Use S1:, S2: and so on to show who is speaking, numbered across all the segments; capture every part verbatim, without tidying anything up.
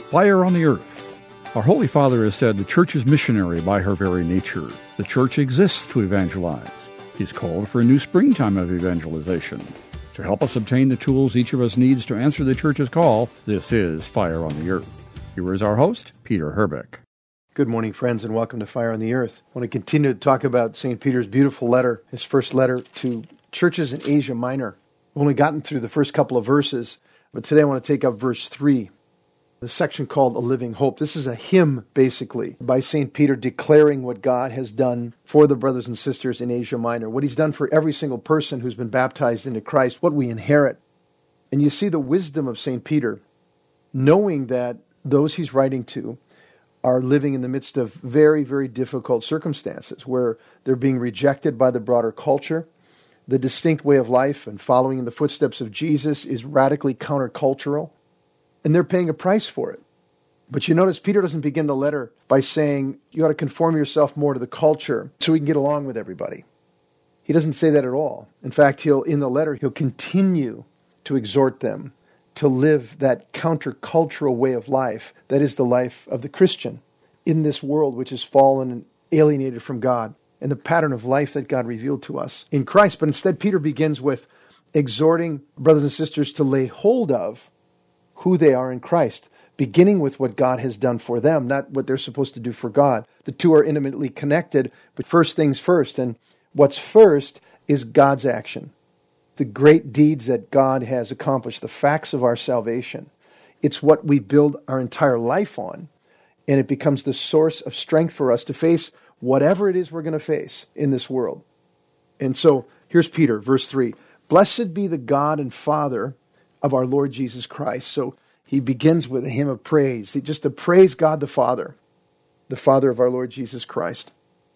S1: Fire on the Earth. Our Holy Father has said the Church is missionary by her very nature. The Church exists to evangelize. He's called for a new springtime of evangelization. To help us obtain the tools each of us needs to answer the Church's call, this is Fire on the Earth. Here is our host, Peter Herbeck.
S2: Good morning, friends, and welcome to Fire on the Earth. I want to continue to talk about Saint Peter's beautiful letter, his first letter to churches in Asia Minor. We've only gotten through the first couple of verses, but today I want to take up verse three, the section called A Living Hope. This is a hymn, basically, by Saint Peter declaring what God has done for the brothers and sisters in Asia Minor, what he's done for every single person who's been baptized into Christ, what we inherit. And you see the wisdom of Saint Peter, knowing that those he's writing to are living in the midst of very, very difficult circumstances where they're being rejected by the broader culture. The distinct way of life and following in the footsteps of Jesus is radically countercultural, and they're paying a price for it. But you notice Peter doesn't begin the letter by saying you ought to conform yourself more to the culture so we can get along with everybody. He doesn't say that at all. In fact, he'll in the letter, he'll continue to exhort them to live that countercultural way of life that is the life of the Christian in this world which is fallen and alienated from God, and the pattern of life that God revealed to us in Christ. But instead, Peter begins with exhorting brothers and sisters to lay hold of who they are in Christ, beginning with what God has done for them, not what they're supposed to do for God. The two are intimately connected, but first things first. And what's first is God's action, the great deeds that God has accomplished, the facts of our salvation. It's what we build our entire life on, and it becomes the source of strength for us to face whatever it is we're going to face in this world. And so here's Peter, verse three. Blessed be the God and Father of our Lord Jesus Christ. So he begins with a hymn of praise, just to praise God the Father, the Father of our Lord Jesus Christ.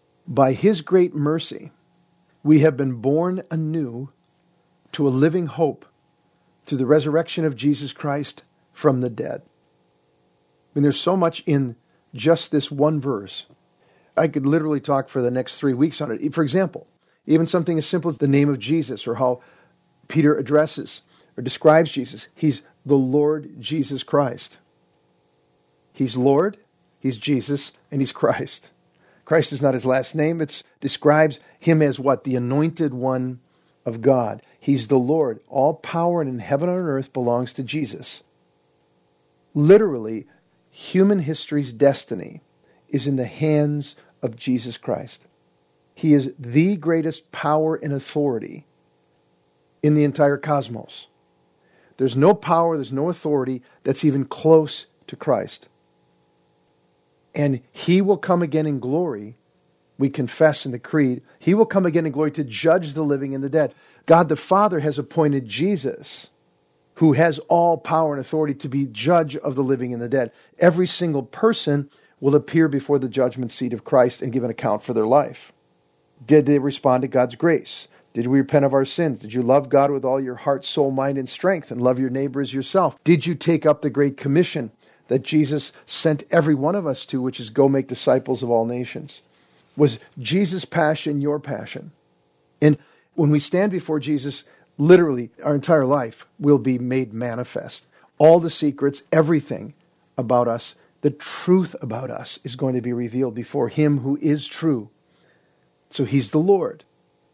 S2: By his great mercy, we have been born anew to a living hope through the resurrection of Jesus Christ from the dead. I mean, there's so much in just this one verse. I could literally talk for the next three weeks on it. For example, even something as simple as the name of Jesus, or how Peter addresses or describes Jesus. He's the Lord Jesus Christ. He's Lord, he's Jesus, and he's Christ. Christ is not his last name. It describes him as what? The anointed one of God. He's the Lord. All power in heaven and on earth belongs to Jesus. Literally, human history's destiny is in the hands of Jesus Christ. He is the greatest power and authority in the entire cosmos. There's no power, there's no authority that's even close to Christ. And he will come again in glory. We confess in the creed, he will come again in glory to judge the living and the dead. God the Father has appointed Jesus, who has all power and authority, to be judge of the living and the dead. Every single person will appear before the judgment seat of Christ and give an account for their life. Did they respond to God's grace? Did we repent of our sins? Did you love God with all your heart, soul, mind, and strength, and love your neighbor as yourself? Did you take up the great commission that Jesus sent every one of us to, which is go make disciples of all nations? Was Jesus' passion your passion? And when we stand before Jesus, literally our entire life will be made manifest. All the secrets, everything about us, the truth about us is going to be revealed before him who is true. So he's the Lord.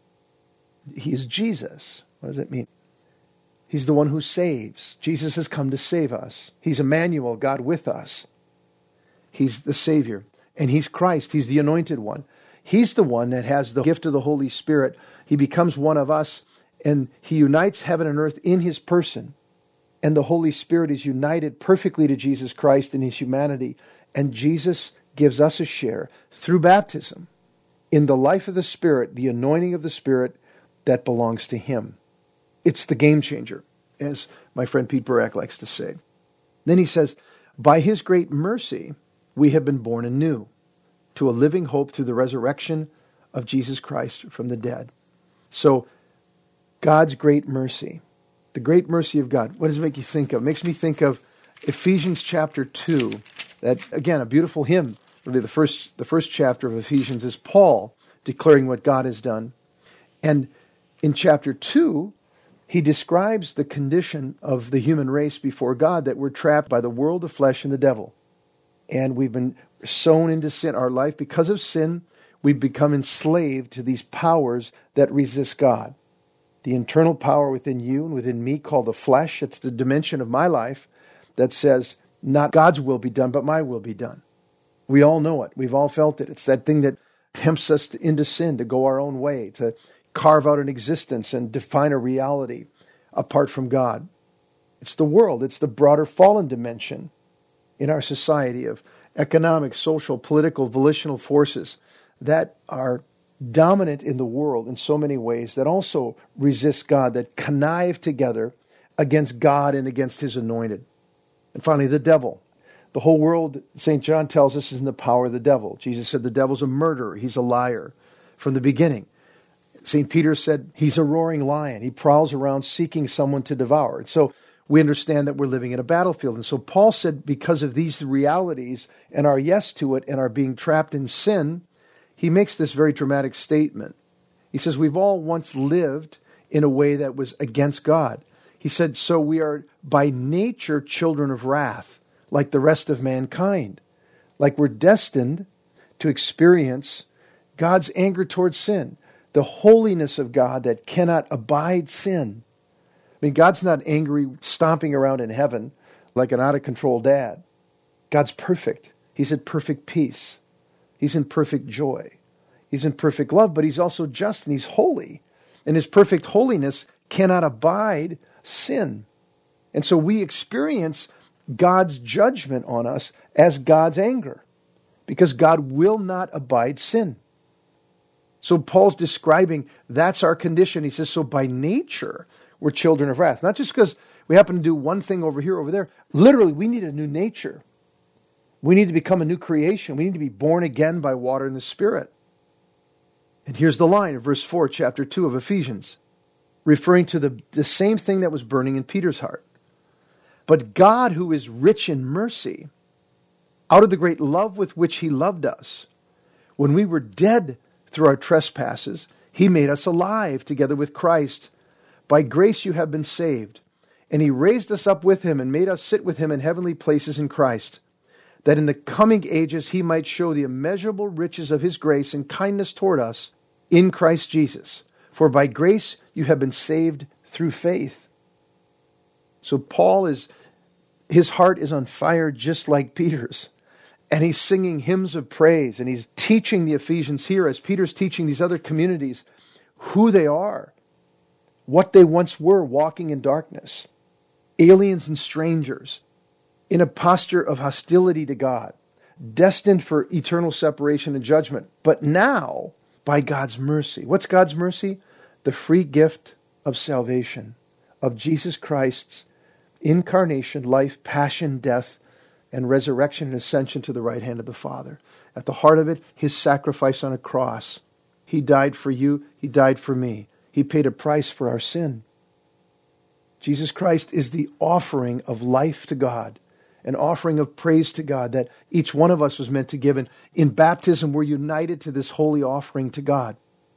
S2: He is Jesus. What does it mean? He's the one who saves. Jesus has come to save us. He's Emmanuel, God with us. He's the Savior. And he's Christ. He's the anointed one. He's the one that has the gift of the Holy Spirit. He becomes one of us, and he unites heaven and earth in his person. And the Holy Spirit is united perfectly to Jesus Christ in his humanity. And Jesus gives us a share through baptism in the life of the Spirit, the anointing of the Spirit that belongs to him. It's the game changer, as my friend Pete Burak likes to say. Then he says, by his great mercy, we have been born anew to a living hope through the resurrection of Jesus Christ from the dead. So, God's great mercy, the great mercy of God, what does it make you think of? It makes me think of Ephesians chapter two, that, again, a beautiful hymn. Really, the first, the first chapter of Ephesians is Paul declaring what God has done. And in chapter two, he describes the condition of the human race before God, that we're trapped by the world, the flesh, and the devil. And we've been sown into sin. Our life, because of sin, we've become enslaved to these powers that resist God. The internal power within you and within me called the flesh, it's the dimension of my life that says, not God's will be done, but my will be done. We all know it. We've all felt it. It's that thing that tempts us into sin, to go our own way, to carve out an existence and define a reality apart from God. It's the world. It's the broader fallen dimension in our society of economic, social, political, volitional forces that are dominant in the world in so many ways, that also resist God, that connive together against God and against His anointed. And finally, the devil. The whole world, Saint John tells us, is in the power of the devil. Jesus said the devil's a murderer. He's a liar from the beginning. Saint Peter said he's a roaring lion. He prowls around seeking someone to devour. And so we understand that we're living in a battlefield. And so Paul said, because of these realities and our yes to it and our being trapped in sin, he makes this very dramatic statement. He says, we've all once lived in a way that was against God. He said, so we are by nature children of wrath, like the rest of mankind. Like we're destined to experience God's anger towards sin, the holiness of God that cannot abide sin. I mean, God's not angry, stomping around in heaven like an out-of-control dad. God's perfect. He's at perfect peace. He's in perfect joy. He's in perfect love, but He's also just and He's holy. And His perfect holiness cannot abide sin. And so we experience God's judgment on us as God's anger, because God will not abide sin. So Paul's describing that's our condition. He says, so by nature, we're children of wrath. Not just because we happen to do one thing over here, over there. Literally, we need a new nature. We need to become a new creation. We need to be born again by water and the Spirit. And here's the line of verse four, chapter two of Ephesians, referring to the, the same thing that was burning in Peter's heart. But God, who is rich in mercy, out of the great love with which He loved us, when we were dead through our trespasses, He made us alive together with Christ. By grace you have been saved. And He raised us up with Him and made us sit with Him in heavenly places in Christ, that in the coming ages He might show the immeasurable riches of His grace and kindness toward us in Christ Jesus. For by grace you have been saved through faith. So Paul is, his heart is on fire just like Peter's. And he's singing hymns of praise, and he's teaching the Ephesians here, as Peter's teaching these other communities, who they are, what they once were, walking in darkness, aliens and strangers, in a posture of hostility to God, destined for eternal separation and judgment. But now, by God's mercy. What's God's mercy? The free gift of salvation, of Jesus Christ's incarnation, life, passion, death, and resurrection and ascension to the right hand of the Father. At the heart of it, His sacrifice on a cross. He died for you. He died for me. He paid a price for our sin. Jesus Christ is the offering of life to God, an offering of praise to God that each one of us was meant to give. And in baptism, we're united to this holy offering to God.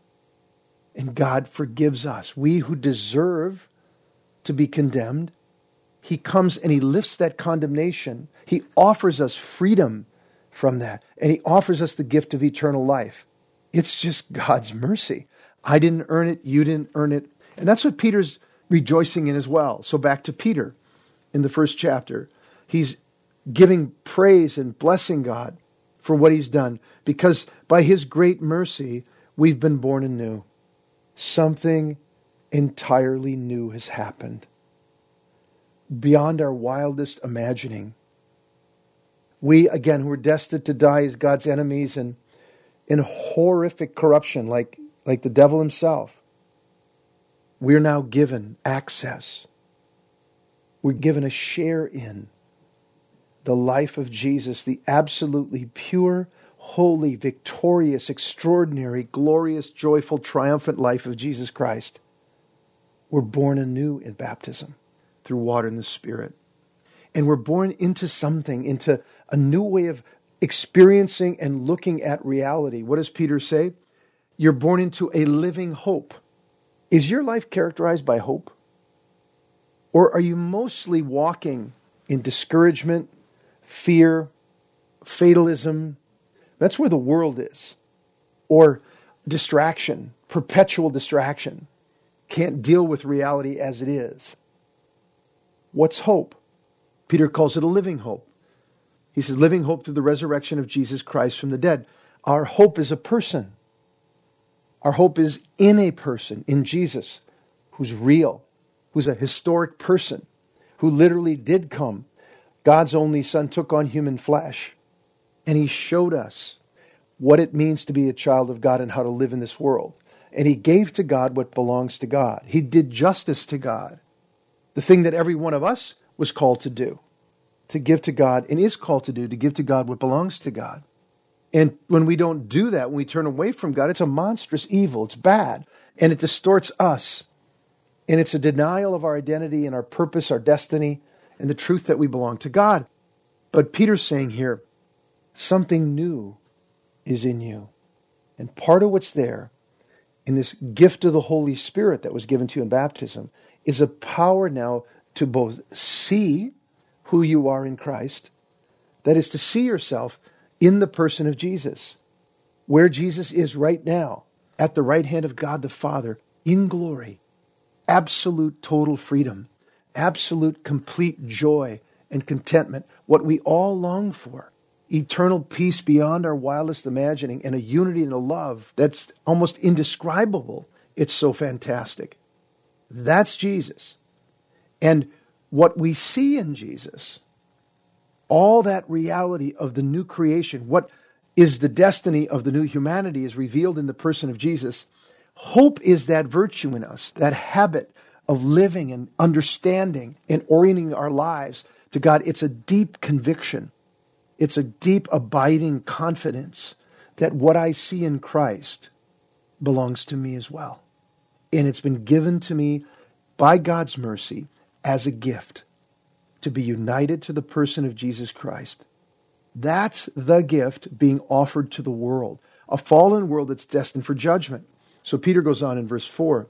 S2: And God forgives us. We who deserve to be condemned, He comes and He lifts that condemnation. He offers us freedom from that. And He offers us the gift of eternal life. It's just God's mercy. I didn't earn it. You didn't earn it. And that's what Peter's rejoicing in as well. So back to Peter in the first chapter. He's giving praise and blessing God for what He's done, because by His great mercy, we've been born anew. Something entirely new has happened, beyond our wildest imagining. We, again, who were destined to die as God's enemies and in horrific corruption like, like the devil himself, we're now given access. We're given a share in the life of Jesus, the absolutely pure, holy, victorious, extraordinary, glorious, joyful, triumphant life of Jesus Christ. We're born anew in baptism through water and the Spirit. And we're born into something, into a new way of experiencing and looking at reality. What does Peter say? You're born into a living hope. Is your life characterized by hope? Or are you mostly walking in discouragement, fear, fatalism? That's where the world is. Or distraction, perpetual distraction. Can't deal with reality as it is. What's hope? Peter calls it a living hope. He says, living hope through the resurrection of Jesus Christ from the dead. Our hope is a person. Our hope is in a person, in Jesus, who's real, who's a historic person, who literally did come. God's only Son took on human flesh, and he showed us what it means to be a child of God and how to live in this world. And he gave to God what belongs to God. He did justice to God, the thing that every one of us was called to do, to give to God, and is called to do, to give to God what belongs to God. And when we don't do that, when we turn away from God, it's a monstrous evil. It's bad. And it distorts us. And it's a denial of our identity and our purpose, our destiny, and the truth that we belong to God. But Peter's saying here, something new is in you. And part of what's there in this gift of the Holy Spirit that was given to you in baptism is a power now to both see who you are in Christ, that is to see yourself in the person of Jesus, where Jesus is right now, at the right hand of God the Father, in glory, absolute total freedom, absolute complete joy and contentment, what we all long for, eternal peace beyond our wildest imagining, and a unity and a love that's almost indescribable. It's so fantastic. That's Jesus. And what we see in Jesus, all that reality of the new creation, what is the destiny of the new humanity is revealed in the person of Jesus. Hope is that virtue in us, that habit of living and understanding and orienting our lives to God. It's a deep conviction. It's a deep abiding confidence that what I see in Christ belongs to me as well. And it's been given to me by God's mercy as a gift to be united to the person of Jesus Christ. That's the gift being offered to the world, a fallen world that's destined for judgment. So Peter goes on in verse four,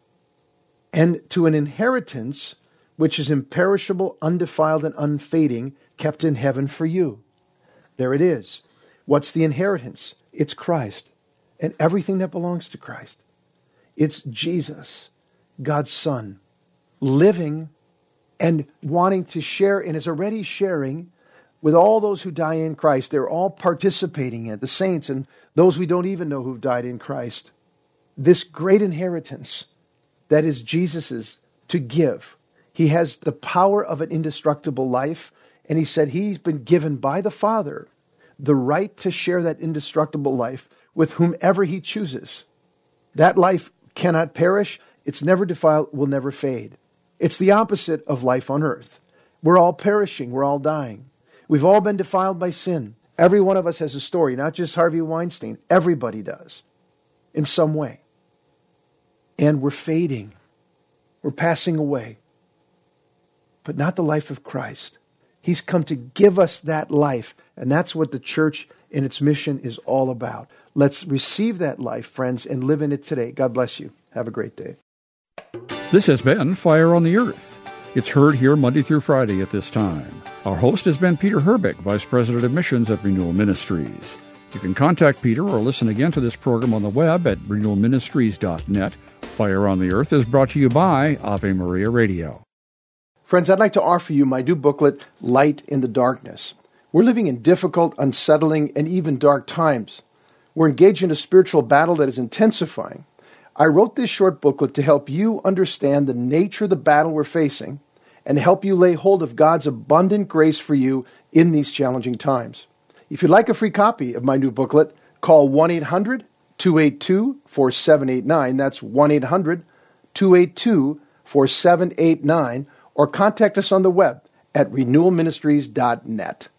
S2: and to an inheritance which is imperishable, undefiled, and unfading, kept in heaven for you. There it is. What's the inheritance? It's Christ and everything that belongs to Christ. It's Jesus, God's Son, living and wanting to share, and is already sharing with all those who die in Christ. They're all participating in it, the saints and those we don't even know who've died in Christ. This great inheritance that is Jesus's to give. He has the power of an indestructible life, and he said he's been given by the Father the right to share that indestructible life with whomever he chooses. That life cannot perish, it's never defiled, will never fade. It's the opposite of life on earth. We're all perishing. We're all dying. We've all been defiled by sin. Every one of us has a story, not just Harvey Weinstein. Everybody does in some way. And we're fading. We're passing away. But not the life of Christ. He's come to give us that life. And that's what the church in its mission is all about. Let's receive that life, friends, and live in it today. God bless you. Have a great day.
S1: This has been Fire on the Earth. It's heard here Monday through Friday at this time. Our host has been Peter Herbeck, Vice President of Missions at Renewal Ministries. You can contact Peter or listen again to this program on the web at renewal ministries dot net. Fire on the Earth is brought to you by Ave Maria Radio.
S2: Friends, I'd like to offer you my new booklet, Light in the Darkness. We're living in difficult, unsettling, and even dark times. We're engaged in a spiritual battle that is intensifying. I wrote this short booklet to help you understand the nature of the battle we're facing and help you lay hold of God's abundant grace for you in these challenging times. If you'd like a free copy of my new booklet, call one eight hundred two eight two four seven eight nine. That's one eight hundred two eight two four seven eight nine, or contact us on the web at renewal ministries dot net.